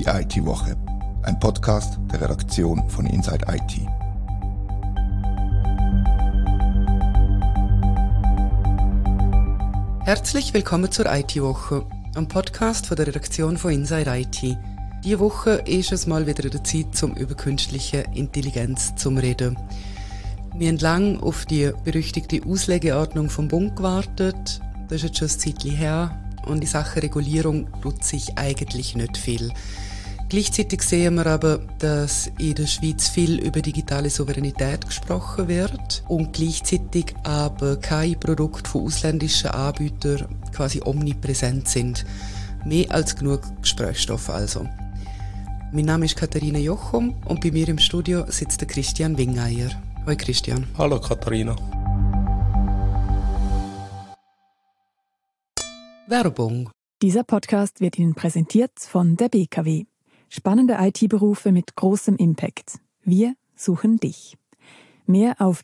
Die IT-Woche, ein Podcast der Redaktion von Inside IT. Herzlich willkommen zur IT-Woche, einem Podcast von der Redaktion von Inside IT. Diese Woche ist es mal wieder der Zeit, über künstliche Intelligenz zu reden. Wir haben lange auf die berüchtigte Auslegeordnung vom Bund gewartet. Das ist jetzt schon ein Zeitchen her und in Sachen Regulierung tut sich eigentlich nicht viel. Gleichzeitig sehen wir aber, dass in der Schweiz viel über digitale Souveränität gesprochen wird und gleichzeitig aber KI-Produkte von ausländischen Anbietern quasi omnipräsent sind. Mehr als genug Gesprächsstoff also. Mein Name ist Katharina Jochum und bei mir im Studio sitzt der Christian Wingeier. Hoi Christian. Hallo Katharina. Werbung. Dieser Podcast wird Ihnen präsentiert von der BKW. Spannende IT-Berufe mit großem Impact. Wir suchen dich. Mehr auf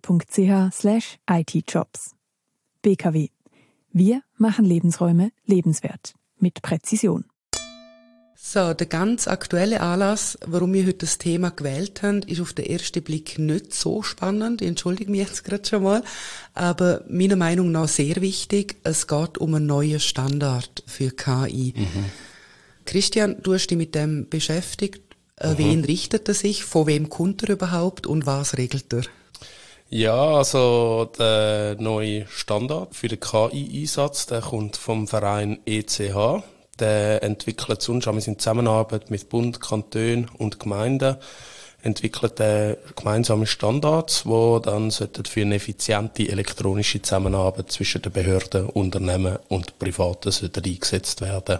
bkw.ch/itjobs. BKW. Wir machen Lebensräume lebenswert. Mit Präzision. So, der ganz aktuelle Anlass, warum wir heute das Thema gewählt haben, ist auf den ersten Blick nicht so spannend. Ich entschuldige mich jetzt gerade schon mal. Aber meiner Meinung nach sehr wichtig. Es geht um einen neuen Standard für KI. Christian, du hast dich mit dem beschäftigt. Wen richtet er sich? Von wem kommt er überhaupt? Und was regelt er? Ja, also der neue Standard für den KI-Einsatz, der kommt vom Verein ECH. Der entwickelt sonst in Zusammenarbeit mit Bund, Kantonen und Gemeinden entwickelt gemeinsame Standards, die dann für eine effiziente elektronische Zusammenarbeit zwischen den Behörden, Unternehmen und Privaten eingesetzt werden.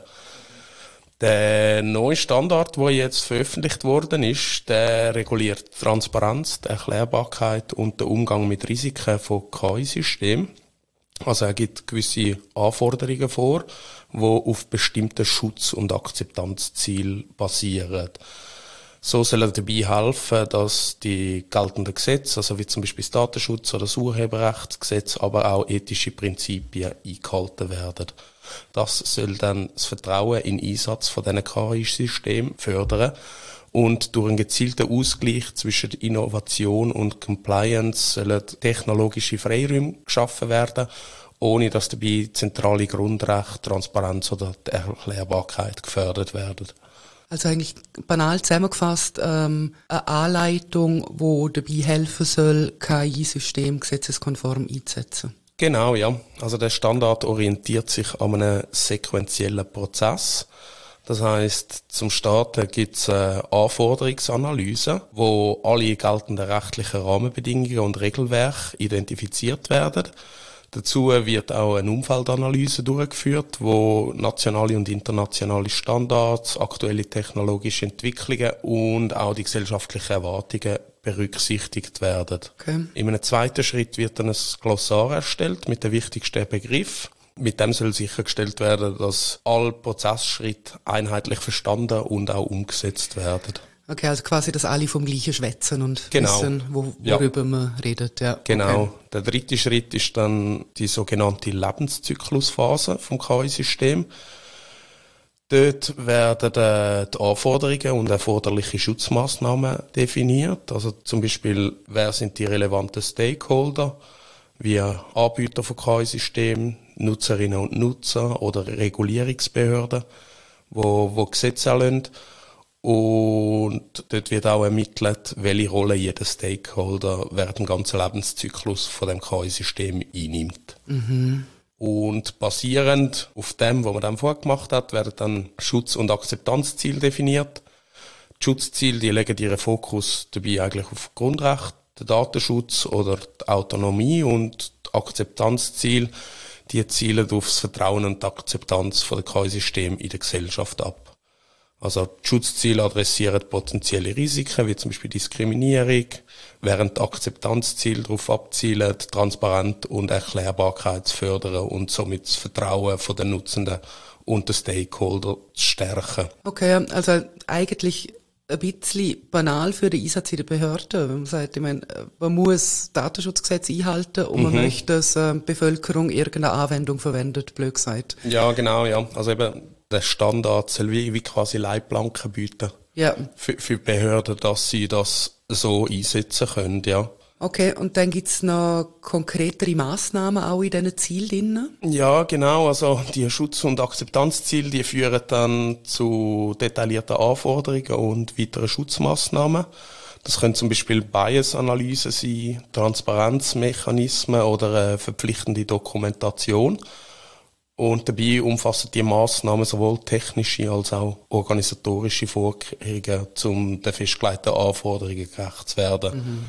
Der neue Standard, der jetzt veröffentlicht worden ist, der reguliert die Transparenz, die Erklärbarkeit und den Umgang mit Risiken von KI-Systemen. Also er gibt gewisse Anforderungen vor, die auf bestimmten Schutz- und Akzeptanzzielen basieren. So soll er dabei helfen, dass die geltenden Gesetze, also wie zum Beispiel das Datenschutz- oder das Urheberrechtsgesetz, aber auch ethische Prinzipien eingehalten werden. Das soll dann das Vertrauen in den Einsatz von diesen KI-Systemen fördern. Und durch einen gezielten Ausgleich zwischen Innovation und Compliance sollen technologische Freiräume geschaffen werden, ohne dass dabei zentrale Grundrechte, Transparenz oder die Erklärbarkeit gefördert werden. Also eigentlich banal zusammengefasst, eine Anleitung, die dabei helfen soll, KI-System gesetzeskonform einzusetzen. Genau, ja. Also der Standard orientiert sich an einem sequentiellen Prozess. Das heisst, zum Starten gibt es eine Anforderungsanalyse, wo alle geltenden rechtlichen Rahmenbedingungen und Regelwerke identifiziert werden. Dazu wird auch eine Umfeldanalyse durchgeführt, wo nationale und internationale Standards, aktuelle technologische Entwicklungen und auch die gesellschaftlichen Erwartungen berücksichtigt werden. Okay. In einem zweiten Schritt wird dann ein Glossar erstellt mit den wichtigsten Begriffen. Mit dem soll sichergestellt werden, dass alle Prozessschritte einheitlich verstanden und auch umgesetzt werden. Okay, also quasi, dass alle vom Gleichen schwätzen und wissen, worüber man redet. Ja, genau. Okay. Der dritte Schritt ist dann die sogenannte Lebenszyklusphase vom KI-System. Dort werden die Anforderungen und erforderliche Schutzmaßnahmen definiert. Also zum Beispiel, wer sind die relevanten Stakeholder, wie Anbieter von KI-Systemen, Nutzerinnen und Nutzer oder Regulierungsbehörden, wo Gesetze erlassen. Und dort wird auch ermittelt, welche Rolle jeder Stakeholder während dem ganzen Lebenszyklus von dem KI-System einnimmt. Und basierend auf dem, was man dann vorgemacht hat, werden dann Schutz- und Akzeptanzziele definiert. Die Schutzziele, die legen ihren Fokus dabei eigentlich auf Grundrechte, den Datenschutz oder die Autonomie, und die Akzeptanzziele, die zielen auf das Vertrauen und die Akzeptanz von den KI-Systemen in der Gesellschaft ab. Also die Schutzziele adressieren potenzielle Risiken, wie zum Beispiel Diskriminierung, während die Akzeptanzziele darauf abzielen, Transparenz und Erklärbarkeit zu fördern und somit das Vertrauen von den Nutzenden und den Stakeholder zu stärken. Okay, also eigentlich ein bisschen banal für den Einsatz in der Behörde. Man sagt, ich meine, man muss das Datenschutzgesetz einhalten und man möchte, dass die Bevölkerung irgendeine Anwendung verwendet, blöd gesagt. Ja, genau, ja. Also eben Der Standard soll wie quasi Leitplanken bieten. Ja. Für Behörden, dass sie das so einsetzen können, ja. Okay, und dann gibt's noch konkretere Massnahmen auch in diesen Zielen drin? Ja, genau. Also die Schutz- und Akzeptanzziele, die führen dann zu detaillierten Anforderungen und weiteren Schutzmaßnahmen. Das können zum Beispiel Bias-Analysen sein, Transparenzmechanismen oder eine verpflichtende Dokumentation. Und dabei umfassen die Massnahmen sowohl technische als auch organisatorische Vorkehrungen, um den festgelegten Anforderungen gerecht zu werden.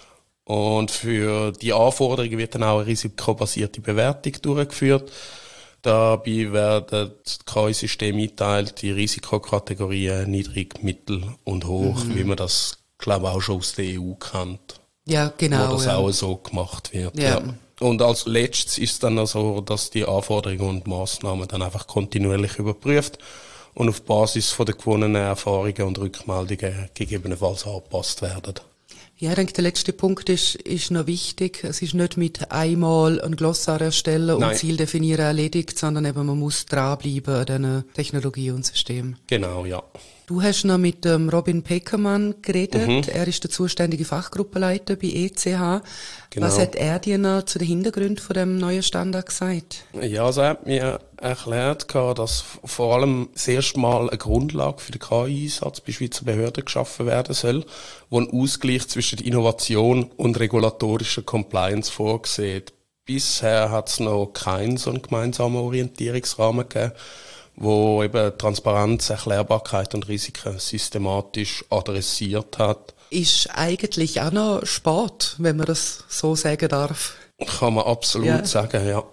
Und für die Anforderungen wird dann auch eine risikobasierte Bewertung durchgeführt. Dabei werden die KI-Systeme eingeteilt in Risikokategorien niedrig, mittel und hoch, wie man das, glaube ich, auch schon aus der EU kennt. Ja, genau. Wo das auch so gemacht wird. Ja. Und als letztes ist es dann auch so, dass die Anforderungen und Massnahmen dann einfach kontinuierlich überprüft und auf Basis von der gewonnenen Erfahrungen und Rückmeldungen gegebenenfalls angepasst werden. Ja, ich denke, der letzte Punkt ist noch wichtig. Es ist nicht mit einmal ein Glossar erstellen und Ziel definieren erledigt, sondern eben man muss dranbleiben an diesen Technologie und System. Genau, ja. Du hast noch mit Robin Peckermann geredet. Er ist der zuständige Fachgruppenleiter bei ETH. Genau. Was hat er dir noch zu den Hintergründen von dem neuen Standard gesagt? Ja, also er hat mir erklärt, dass vor allem das erste Mal eine Grundlage für den KI-Einsatz bei Schweizer Behörden geschaffen werden soll, wo ein Ausgleich zwischen Innovation und regulatorischer Compliance vorsieht. Bisher hat es noch keinen so einen gemeinsamen Orientierungsrahmen gegeben, wo eben Transparenz, Erklärbarkeit und Risiken systematisch adressiert hat. Ist eigentlich auch noch Sport, wenn man das so sagen darf. Kann man absolut sagen, ja.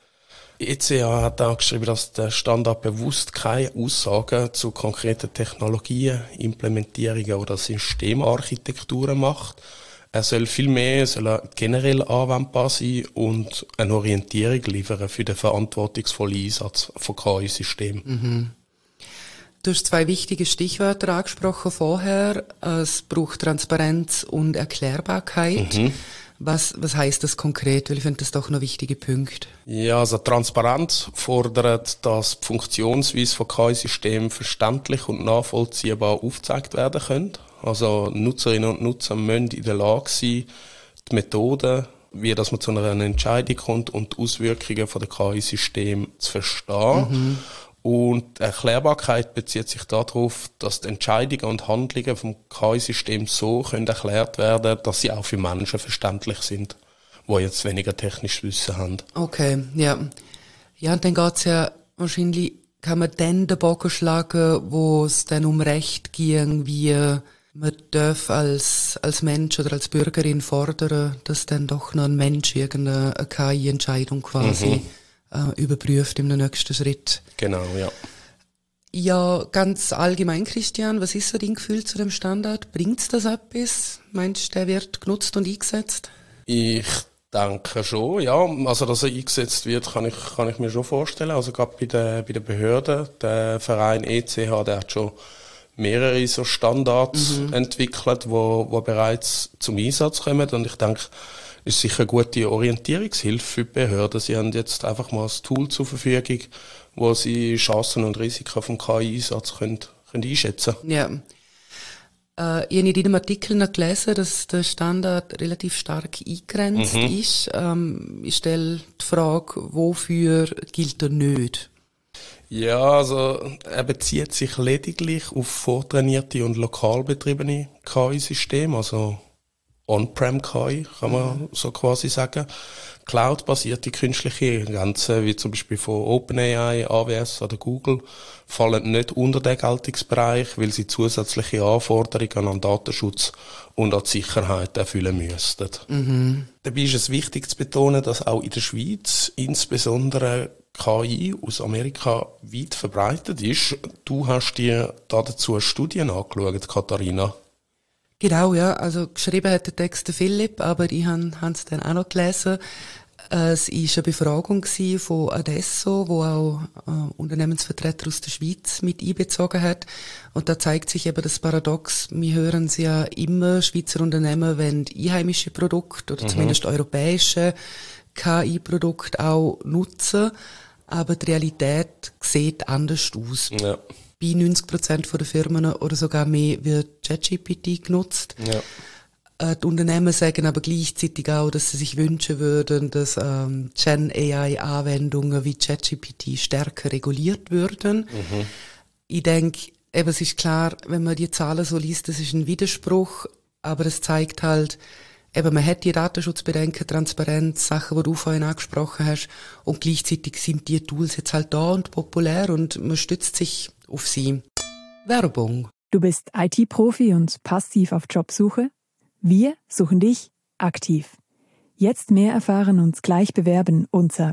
ETH hat auch geschrieben, dass der Standard bewusst keine Aussagen zu konkreten Technologien, Implementierungen oder Systemarchitekturen macht. Er soll vielmehr generell anwendbar sein und eine Orientierung liefern für den verantwortungsvollen Einsatz von KI-Systemen. Du hast 2 wichtige Stichwörter angesprochen vorher. Es braucht Transparenz und Erklärbarkeit. Was heisst das konkret? Weil ich finde das doch noch wichtige Punkte. Ja, also Transparenz fordert, dass die Funktionsweise von KI-Systemen verständlich und nachvollziehbar aufgezeigt werden können. Also Nutzerinnen und Nutzer müssen in der Lage sein, die Methoden, wie dass man zu einer Entscheidung kommt und die Auswirkungen von der KI-System zu verstehen. Und die Erklärbarkeit bezieht sich darauf, dass die Entscheidungen und Handlungen vom KI-System so können erklärt werden, dass sie auch für Menschen verständlich sind, die jetzt weniger technisches Wissen haben. Okay, ja. Ja, und dann geht's ja wahrscheinlich, kann man dann den Bogen schlagen, wo es dann um Recht ging, wie man darf als Mensch oder als Bürgerin fordern, dass dann doch noch ein Mensch irgendeine KI-Entscheidung quasi überprüft im nächsten Schritt. Genau, ja. Ja, ganz allgemein, Christian, was ist so dein Gefühl zu dem Standard? Bringt's das etwas? Meinst du, der wird genutzt und eingesetzt? Ich denke schon, ja. Also, dass er eingesetzt wird, kann ich mir schon vorstellen. Also, gerade bei den Behörden, der Verein ETH, der hat schon mehrere so Standards entwickelt, wo bereits zum Einsatz kommen. Und ich denke, ist sicher eine gute Orientierungshilfe für die Behörden. Sie haben jetzt einfach mal ein Tool zur Verfügung, wo sie Chancen und Risiken vom KI-Einsatz können einschätzen können. Ja. Ich habe in deinem Artikel noch gelesen, dass der Standard relativ stark eingegrenzt ist. Ich stelle die Frage, wofür gilt er nicht? Ja, also er bezieht sich lediglich auf vortrainierte und lokal betriebene KI-Systeme, also On-Prem-KI, kann man so quasi sagen. Cloud-basierte künstliche Intelligenzen, wie zum Beispiel von OpenAI, AWS oder Google, fallen nicht unter den Geltungsbereich, weil sie zusätzliche Anforderungen an Datenschutz und an die Sicherheit erfüllen müssten. Dabei ist es wichtig zu betonen, dass auch in der Schweiz insbesondere KI aus Amerika weit verbreitet ist. Du hast dir dazu Studien angeschaut, Katharina. Genau, ja. Also geschrieben hat der Text der Philipp, aber ich habe es dann auch noch gelesen. Es war eine Befragung von Adesso, wo auch Unternehmensvertreter aus der Schweiz mit einbezogen hat. Und da zeigt sich eben das Paradox. Wir hören es ja immer, Schweizer Unternehmen wollen einheimische Produkte oder zumindest europäische KI-Produkte auch nutzen. aber die Realität sieht anders aus. Ja. Bei 90% der Firmen oder sogar mehr wird ChatGPT genutzt. Ja. Die Unternehmen sagen aber gleichzeitig auch, dass sie sich wünschen würden, dass Gen-AI-Anwendungen wie ChatGPT stärker reguliert würden. Ich denke, eben, es ist klar, wenn man die Zahlen so liest, das ist ein Widerspruch, aber es zeigt halt, eben, man hat die Datenschutzbedenken, Transparenz, Sachen, die du vorhin angesprochen hast, und gleichzeitig sind die Tools jetzt halt da und populär und man stützt sich auf sie. Werbung. Du bist IT-Profi und passiv auf Jobsuche? Wir suchen dich aktiv. Jetzt mehr erfahren und gleich bewerben unter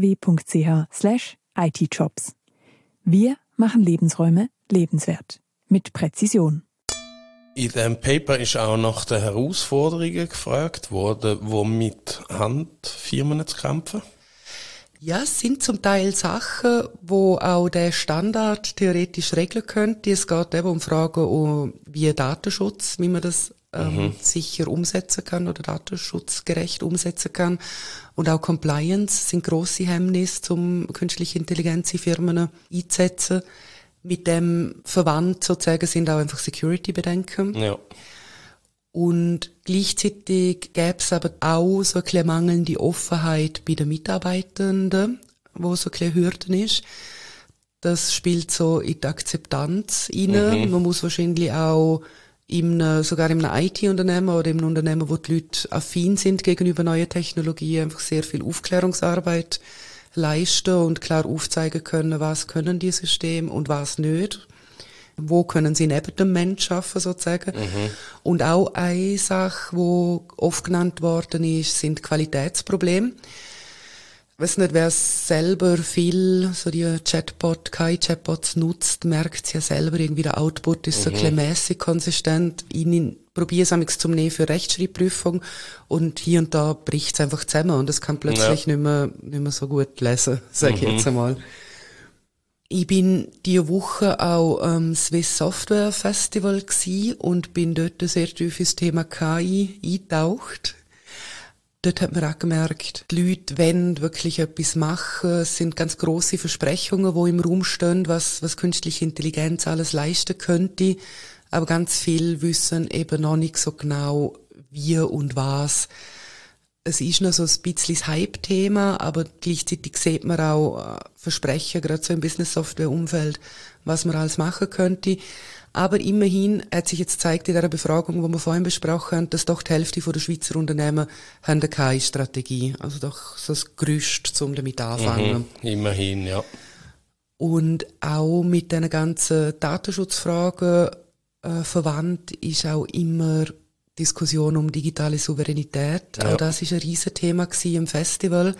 bkw.ch/itjobs. Wir machen Lebensräume lebenswert. Mit Präzision. In diesem Paper ist auch nach den Herausforderungen gefragt worden, die mit Handfirmen zu kämpfen. Ja, es sind zum Teil Sachen, wo auch der Standard theoretisch regeln könnte. Es geht eben um Fragen wie Datenschutz, wie man das sicher umsetzen kann oder datenschutzgerecht umsetzen kann. Und auch Compliance sind grosse Hemmnisse, um künstliche Intelligenz in Firmen einzusetzen. Mit dem verwandt sozusagen sind auch einfach Security-Bedenken. Ja. Und gleichzeitig gäbe es aber auch so ein bisschen mangelnde Offenheit bei den Mitarbeitenden, wo so ein bisschen Hürden ist. Das spielt so in die Akzeptanz rein. Man muss wahrscheinlich auch sogar in einem IT-Unternehmen oder in einem Unternehmen, wo die Leute affin sind gegenüber neuen Technologien, einfach sehr viel Aufklärungsarbeit leisten und klar aufzeigen können, was können die Systeme und was nicht. Wo können sie neben dem Mensch arbeiten, sozusagen. Und auch eine Sache, die oft genannt worden ist, sind Qualitätsprobleme. Ich weiss nicht, wer selber viel so die KI-Chatbots nutzt, merkt es ja selber, irgendwie der Output ist so ein bisschen mässig konsistent. Ich probiere es manchmal zum Nähen für Rechtschreibprüfung und hier und da bricht es einfach zusammen und es kann plötzlich nicht mehr so gut lesen, sage ich jetzt einmal. Ich bin diese Woche auch am Swiss Software Festival gsi und bin dort sehr tief ins Thema KI eingetaucht. Dort hat man auch gemerkt, die Leute wollen wirklich etwas machen. Es sind ganz grosse Versprechungen, die im Raum stehen, was künstliche Intelligenz alles leisten könnte. Aber ganz viel wissen eben noch nicht so genau, wie und was. Es ist noch so ein bisschen das Hype-Thema, aber gleichzeitig sieht man auch Versprechen, gerade so im Business-Software-Umfeld, was man alles machen könnte. Aber immerhin hat sich jetzt gezeigt in dieser Befragung, die wir vorhin besprochen haben, dass doch die Hälfte der Schweizer Unternehmen haben eine KI-Strategie. Also doch so das Gerüst, um damit anzufangen. Immerhin, ja. Und auch mit diesen ganzen Datenschutzfragen verwandt ist auch immer Diskussion um digitale Souveränität. Ja. Auch das ist ein Riesenthema im Festival.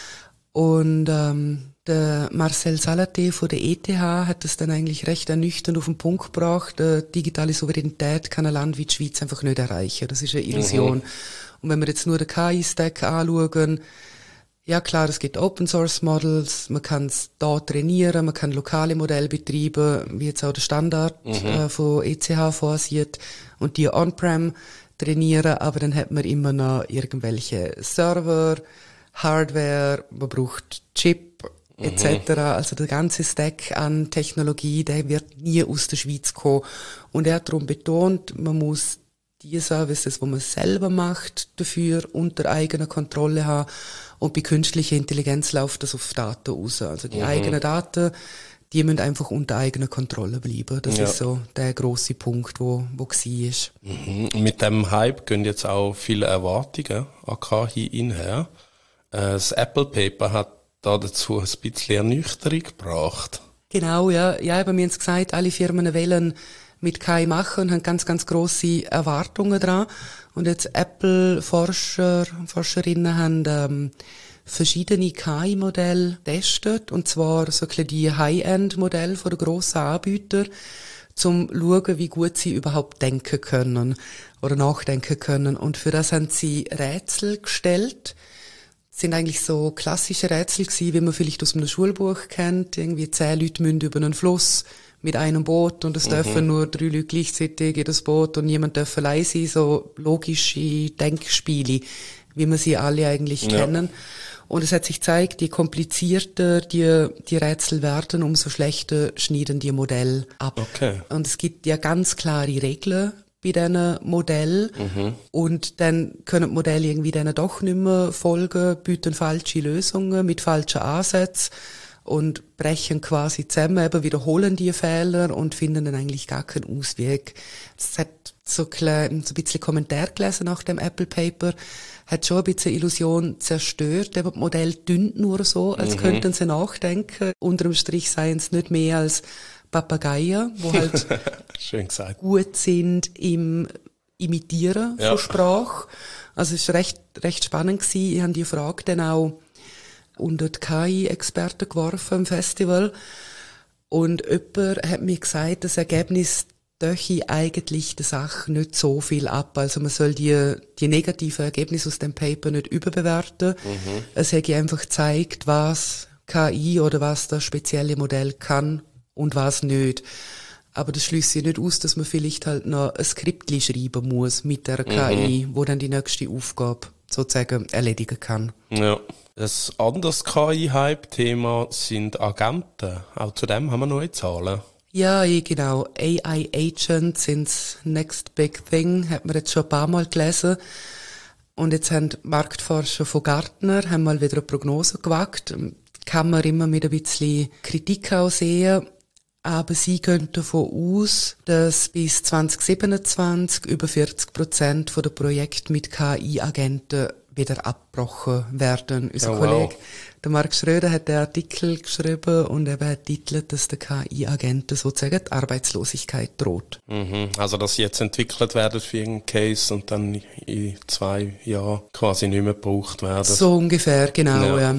Und der Marcel Salaté von der ETH hat das dann eigentlich recht ernüchternd auf den Punkt gebracht. Digitale Souveränität kann ein Land wie die Schweiz einfach nicht erreichen. Das ist eine Illusion. Und wenn wir jetzt nur den KI-Stack anschauen, ja klar, es gibt Open-Source-Models, man kann es da trainieren, man kann lokale Modelle betreiben, wie jetzt auch der Standard von ETH vorsieht, und die on-prem trainieren, aber dann hat man immer noch irgendwelche Server, Hardware, man braucht Chip, etc. Also der ganze Stack an Technologie, der wird nie aus der Schweiz kommen. Und er hat darum betont, man muss die Services, die man selber macht, dafür unter eigener Kontrolle haben. Und bei künstlicher Intelligenz läuft das auf Daten raus. Also die eigenen Daten, die müssen einfach unter eigener Kontrolle bleiben. Das ist so der grosse Punkt, wo war. Mit dem Hype gehen jetzt auch viele Erwartungen an KI einher. Das Apple Paper hat da dazu ein bisschen Ernüchterung gebracht. Genau, ja. Ja, aber wir haben es gesagt, alle Firmen wollen mit KI machen und haben ganz, ganz grosse Erwartungen dran. Und jetzt Apple-Forscher und Forscherinnen haben verschiedene KI-Modelle getestet, und zwar so ein bisschen die High-End-Modelle von den grossen Anbietern, zum schauen, wie gut sie überhaupt denken können oder nachdenken können. Und für das haben sie Rätsel gestellt. Das sind eigentlich so klassische Rätsel gewesen, wie man vielleicht aus einem Schulbuch kennt. Irgendwie 10 Leute müssen über einen Fluss mit einem Boot und es dürfen nur 3 Leute gleichzeitig in das Boot und niemand darf allein sein. So logische Denkspiele, wie wir sie alle eigentlich kennen. Und es hat sich gezeigt, je komplizierter die Rätsel werden, umso schlechter schneiden die Modelle ab. Okay. Und es gibt ja ganz klare Regeln bei diesen Modellen. Und dann können die Modelle irgendwie denen doch nicht mehr folgen, bieten falsche Lösungen mit falschen Ansätzen und brechen quasi zusammen, eben wiederholen die Fehler und finden dann eigentlich gar keinen Ausweg. Es hat so ein bisschen Kommentar gelesen nach dem Apple Paper, hat schon ein bisschen Illusion zerstört. Eben, das Modell dünnt nur so, als könnten sie nachdenken. Unter dem Strich seien es nicht mehr als Papageien, die halt Schön gesagt. gut sind im Imitieren von Sprache. Also es war recht spannend gewesen. Ich habe die Frage dann auch unter die KI-Experten geworfen im Festival. Und jemand hat mir gesagt, das Ergebnis döche eigentlich der Sache nicht so viel ab. Also man soll die negativen Ergebnisse aus dem Paper nicht überbewerten. Es hätte einfach gezeigt, was KI oder was das spezielle Modell kann und was nicht. Aber das schließt sich nicht aus, dass man vielleicht halt noch ein Skriptli schreiben muss mit der KI, wo dann die nächste Aufgabe sozusagen erledigen kann. Ja. Ein anderes KI-Hype-Thema sind Agenten. Auch zu dem haben wir neue Zahlen. Ja, genau. AI-Agents sind das next big thing, hat man jetzt schon ein paar Mal gelesen. Und jetzt haben die Marktforscher von Gartner haben mal wieder eine Prognose gewagt. Kann man immer mit ein bisschen Kritik auch sehen. Aber sie gehen davon aus, dass bis 2027 über 40% der Projekte mit KI-Agenten wieder abgebrochen werden. Unser Kollege, der Marc Schröder, hat den Artikel geschrieben und eben hat titelt, dass der KI-Agenten sozusagen die Arbeitslosigkeit droht. Also, dass sie jetzt entwickelt werden für irgendeinen Case und dann in 2 Jahren quasi nicht mehr gebraucht werden. So ungefähr, genau, ja.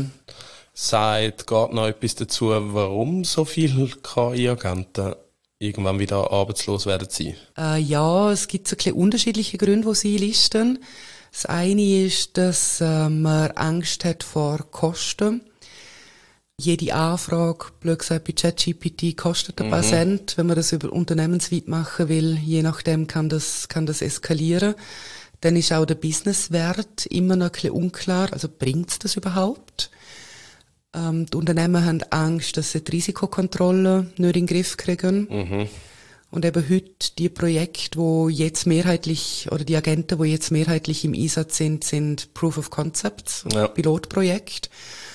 Sagt Gartner etwas dazu, warum so viele KI-Agenten irgendwann wieder arbeitslos werden sein? Ja, es gibt so ein bisschen unterschiedliche Gründe, die sie listen. Das eine ist, dass man Angst hat vor Kosten. Jede Anfrage, blöd gesagt, bei ChatGPT kostet ein paar Cent. Wenn man das über unternehmensweit machen will, je nachdem kann das eskalieren. Dann ist auch der Businesswert immer noch ein bisschen unklar. Also bringt's das überhaupt? Die Unternehmen haben Angst, dass sie die Risikokontrolle nicht in den Griff kriegen. Und eben heute die Projekte, wo jetzt mehrheitlich, oder die Agenten, die jetzt mehrheitlich im Einsatz sind Proof of Concepts, Pilotprojekte.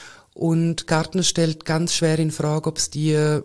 Und Gartner stellt ganz schwer in Frage, ob es die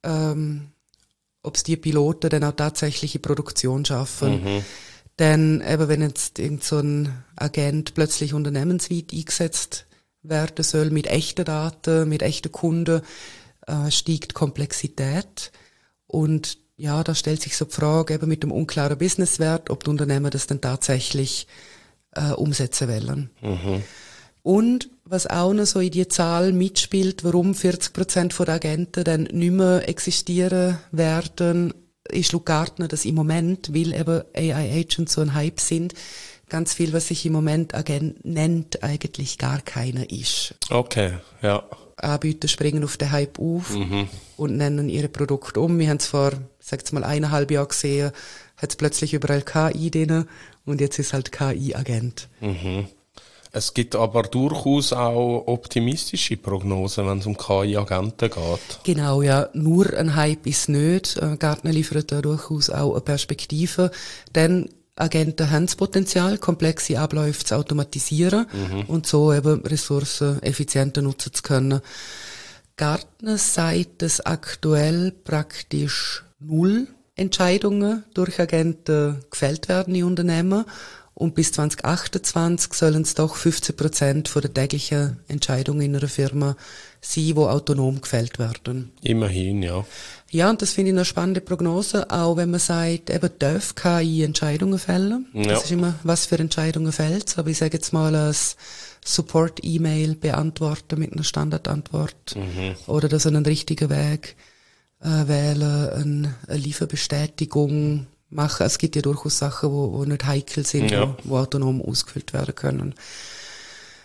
Piloten dann auch tatsächlich in Produktion schaffen. Denn eben, wenn jetzt irgend so ein Agent plötzlich unternehmensweit eingesetzt werden soll mit echten Daten, mit echten Kunden, steigt die Komplexität. Und ja, da stellt sich so die Frage eben mit dem unklaren Businesswert, ob die Unternehmen das dann tatsächlich umsetzen wollen. Und was auch noch so in die Zahl mitspielt, warum 40% der Agenten dann nicht mehr existieren werden, ist laut Gartner, dass im Moment, weil eben AI-Agents so ein Hype sind, ganz viel, was sich im Moment Agent nennt, eigentlich gar keiner ist. Okay, ja. Anbieter springen auf den Hype auf und nennen ihre Produkte um. Wir haben es vor, sag's mal, 1,5 Jahren gesehen, hat es plötzlich überall KI drin und jetzt ist halt KI-Agent. Es gibt aber durchaus auch optimistische Prognosen, wenn es um KI-Agenten geht. Genau, ja. Nur ein Hype ist nicht. Gartner liefert da durchaus auch eine Perspektive, denn Agenten haben das Potenzial, komplexe Abläufe zu automatisieren und so eben Ressourcen effizienter nutzen zu können. Gartner sagt, dass aktuell praktisch 0 Entscheidungen durch Agenten gefällt werden in Unternehmen und bis 2028 sollen es doch 15% von der täglichen Entscheidungen in einer Firma sein, die autonom gefällt werden. Immerhin, ja. Ja, und das finde ich eine spannende Prognose, auch wenn man sagt, eben darf KI Entscheidungen fällen. Ja. Das ist immer, was für Entscheidungen fällt. Aber ich sage jetzt mal, als Support-E-Mail beantworten mit einer Standardantwort oder das einen richtigen Weg wählen, eine Lieferbestätigung machen. Es gibt ja durchaus Sachen, wo nicht heikel sind, wo autonom ausgefüllt werden können.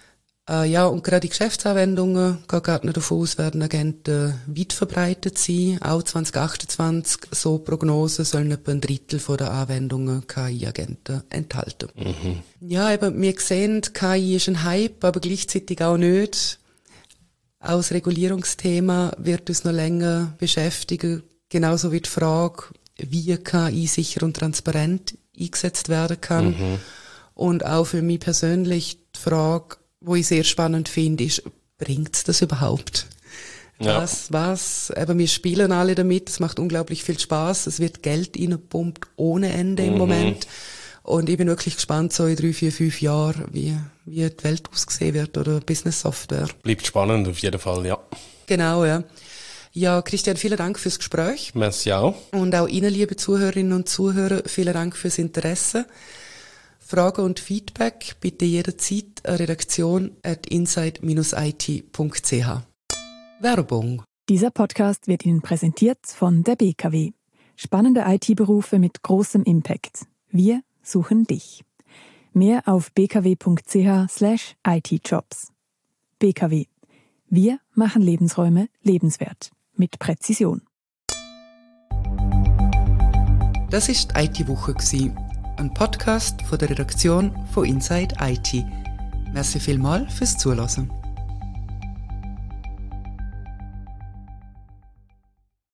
Ja, und gerade die Geschäftsanwendungen, geht gerade nicht davon aus, werden Agenten weit verbreitet sein. Auch 2028, so Prognosen, sollen etwa ein Drittel von der Anwendungen KI-Agenten enthalten. Ja, eben, wir sehen, KI ist ein Hype, aber gleichzeitig auch nicht. Auch das Regulierungsthema wird uns noch länger beschäftigen. Genauso wie die Frage, wie KI sicher und transparent eingesetzt werden kann. Und auch für mich persönlich die Frage, wo ich sehr spannend finde, ist, bringt es das überhaupt? Ja. Aber wir spielen alle damit, es macht unglaublich viel Spaß, es wird Geld reingepumpt ohne Ende im Moment. Und ich bin wirklich gespannt, so in 3, 4, 5 Jahren, wie die Welt aussehen wird oder Business Software. Bleibt spannend auf jeden Fall, ja. Genau, ja. Ja, Christian, vielen Dank fürs Gespräch. Merci auch. Und auch Ihnen, liebe Zuhörerinnen und Zuhörer, vielen Dank fürs Interesse. Fragen und Feedback bitte jederzeit an redaktion@insight-it.ch. Werbung. Dieser Podcast wird Ihnen präsentiert von der BKW. Spannende IT-Berufe mit großem Impact. Wir suchen dich. Mehr auf bkw.ch/itjobs. BKW. Wir machen Lebensräume lebenswert. Mit Präzision. Das ist die IT-Woche gewesen. Ein Podcast von der Redaktion von Inside IT. Merci vielmals fürs Zuhören.